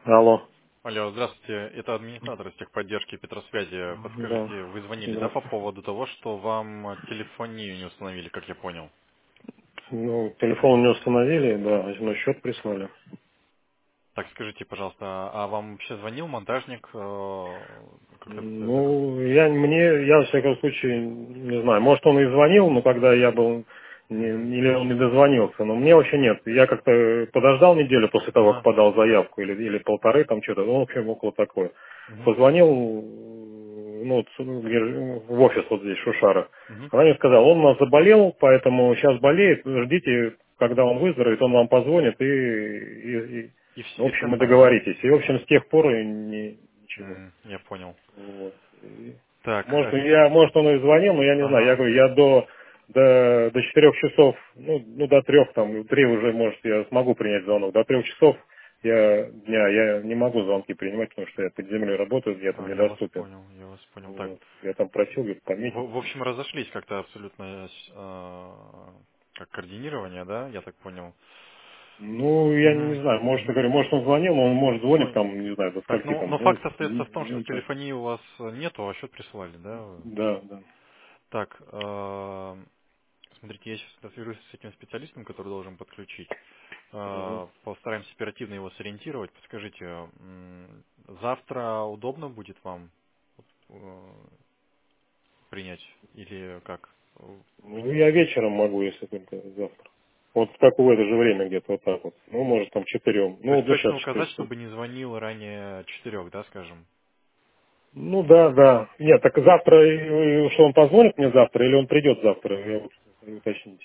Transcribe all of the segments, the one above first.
Алло. Алло, здравствуйте. Это администратор из техподдержки Петросвязи. Да. Подскажите, вы звонили, да, по Здравствуйте. поводу того, что вам телефонию не установили, как я понял? Ну, телефон не установили, да, но счет прислали. Так, скажите, пожалуйста, а вам вообще звонил монтажник? Как это? Ну, я во всяком случае, не знаю, может он и звонил, но когда я был, Мгм. или он не дозвонился, но мне вообще нет. Я как-то подождал неделю после того, как Ага. подал заявку, или полторы, там что-то, ну, в общем, около такое. Мгм. Позвонил, ну, вот, в офис вот здесь, Шушара. Мгм. Она мне сказала, он у нас заболел, поэтому сейчас болеет, ждите, когда он выздоровеет, он вам позвонит, в И общем, все мы там, да? договоритесь. И, в общем, с тех пор и ничего. Я понял. Вот. И Так, может он и звонил, но я не знаю. Я ага. говорю, я до 4 часов, ну, до 3 там, 3 уже, может, я смогу принять звонок. До 3 часов дня я не могу звонки принимать, потому что я под землей работаю, я там Я вас недоступен. понял, я вас понял. Так, Вот. Я там просил, говорит, пометить. в общем, разошлись как-то абсолютно, как координирование, да, я так понял. Ну, я не Мгм. знаю, может, я говорю, может он звонил, но он может звонит Ну, там, не знаю, до так, скольки ну, там, но факт остается в том, что минут пять. телефонии у вас нету, а счет прислали, да? Да, да. Так, смотрите, я сейчас свяжусь с этим специалистом, который должен подключить. Мгм. Постараемся оперативно его сориентировать. Подскажите, завтра удобно будет вам э, принять или как? Ну, я вечером могу, если только завтра. Вот в такое это же время где-то, вот так вот. Ну, может, там 4. То Ну, есть вот сейчас точно указать, 4. чтобы не звонил ранее 4, да, скажем? Ну, да, да. Нет, так завтра, что он позвонит мне завтра, или он придет завтра, я вот уточните.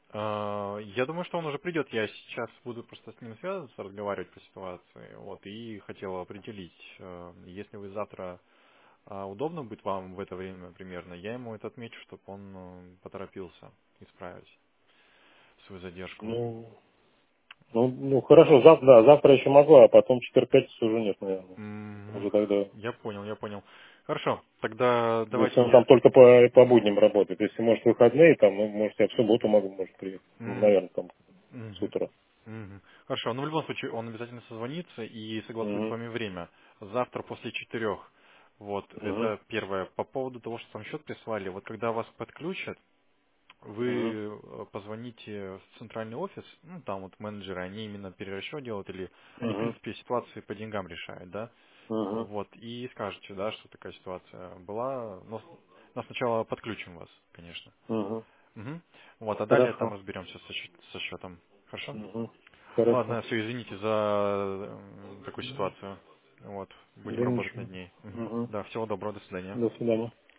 Я думаю, что он уже придет. Я сейчас буду просто с ним связываться, разговаривать по ситуации. Вот, и хотел определить, если вы завтра удобно будет вам в это время примерно, я ему это отмечу, чтобы он поторопился исправить свою задержку. Ну, хорошо, завтра, да, завтра еще могу, а потом 4-5 уже нет, наверное. Уже тогда. Я понял, я понял. Хорошо, тогда Если давайте он там я... только по будням работает. Если, может, выходные, там, ну, может, я в субботу могу, может, приехать. Ну, М, наверное, там с мгм, утра. мгм. Хорошо, но в любом случае он обязательно созвонится и согласует с Угу. вами время. Завтра после 4. Вот, Угу. это первое. По поводу того, что там счет прислали, вот когда вас подключат, Угу. вы позвоните в центральный офис, ну там вот менеджеры, они именно перерасчет делают или они в Угу. принципе ситуации по деньгам решают, да, Угу. вот, и скажете, да, что такая ситуация была, но сначала подключим вас, конечно. Угу. Мгм. Вот, а далее там Хорошо. разберемся со счетом. Хорошо? Угу. Хорошо. Ладно, все, извините за такую ситуацию. Вот, будем Да работать ничего. над ней. Мгм. Угу. Да, всего доброго, до свидания. До свидания.